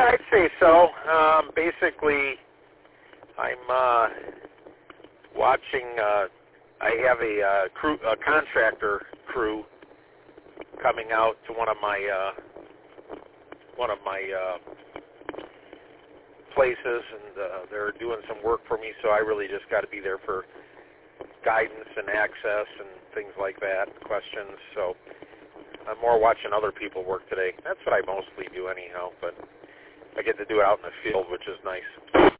I'd say so. Basically, I'm watching. I have a contractor crew coming out to one of my places, and they're doing some work for me. So I really just got to be there for guidance and access and things like that, questions. So I'm more watching other people work today. That's what I mostly do anyhow, but I get to do it out in the field, which is nice.